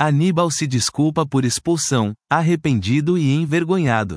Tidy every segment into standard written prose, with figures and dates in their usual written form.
Aníbal se desculpa por expulsão, arrependido e envergonhado.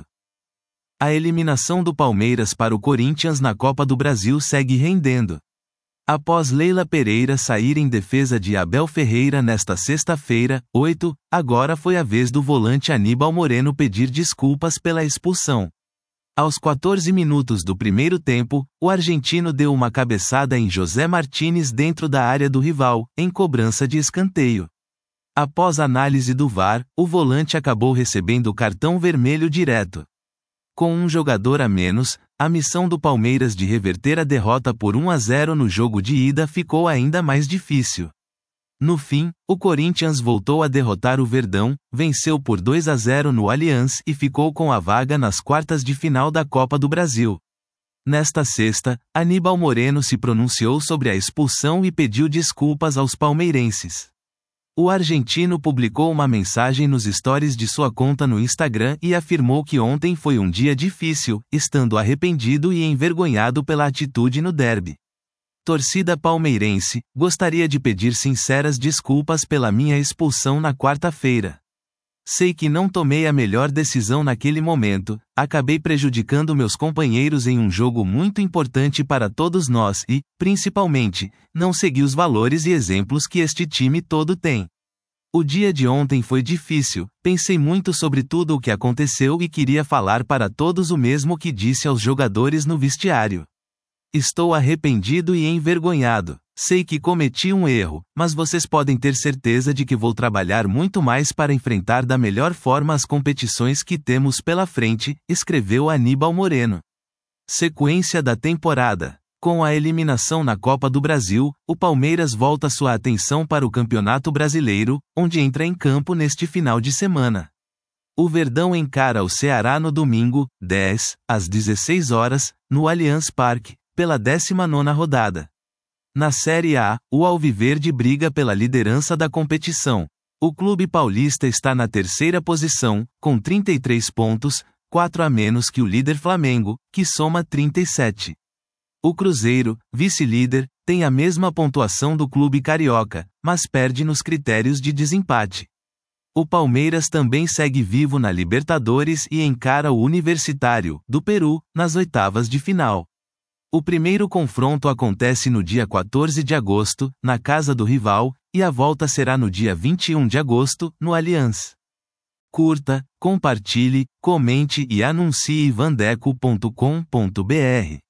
A eliminação do Palmeiras para o Corinthians na Copa do Brasil segue rendendo. Após Leila Pereira sair em defesa de Abel Ferreira nesta sexta-feira, 8, agora foi a vez do volante Aníbal Moreno pedir desculpas pela expulsão. Aos 14 minutos do primeiro tempo, o argentino deu uma cabeçada em José Martínez dentro da área do rival, em cobrança de escanteio. Após análise do VAR, o volante acabou recebendo o cartão vermelho direto. Com um jogador a menos, a missão do Palmeiras de reverter a derrota por 1-0 no jogo de ida ficou ainda mais difícil. No fim, o Corinthians voltou a derrotar o Verdão, venceu por 2-0 no Allianz e ficou com a vaga nas quartas de final da Copa do Brasil. Nesta sexta, Aníbal Moreno se pronunciou sobre a expulsão e pediu desculpas aos palmeirenses. O argentino publicou uma mensagem nos stories de sua conta no Instagram e afirmou que ontem foi um dia difícil, estando arrependido e envergonhado pela atitude no derby. Torcida palmeirense, gostaria de pedir sinceras desculpas pela minha expulsão na quarta-feira. Sei que não tomei a melhor decisão naquele momento, acabei prejudicando meus companheiros em um jogo muito importante para todos nós e, principalmente, não segui os valores e exemplos que este time todo tem. O dia de ontem foi difícil, pensei muito sobre tudo o que aconteceu e queria falar para todos o mesmo que disse aos jogadores no vestiário. Estou arrependido e envergonhado. Sei que cometi um erro, mas vocês podem ter certeza de que vou trabalhar muito mais para enfrentar da melhor forma as competições que temos pela frente, escreveu Aníbal Moreno. Sequência da temporada. Com a eliminação na Copa do Brasil, o Palmeiras volta sua atenção para o Campeonato Brasileiro, onde entra em campo neste final de semana. O Verdão encara o Ceará no domingo, 10, às 16 horas, no Allianz Parque, pela 19ª rodada. Na Série A, o Alviverde briga pela liderança da competição. O clube paulista está na terceira posição, com 33 pontos, 4 a menos que o líder Flamengo, que soma 37. O Cruzeiro, vice-líder, tem a mesma pontuação do clube carioca, mas perde nos critérios de desempate. O Palmeiras também segue vivo na Libertadores e encara o Universitário, do Peru, nas oitavas de final. O primeiro confronto acontece no dia 14 de agosto, na casa do rival, e a volta será no dia 21 de agosto, no Allianz. Curta, compartilhe, comente e anuncie vandeco.com.br.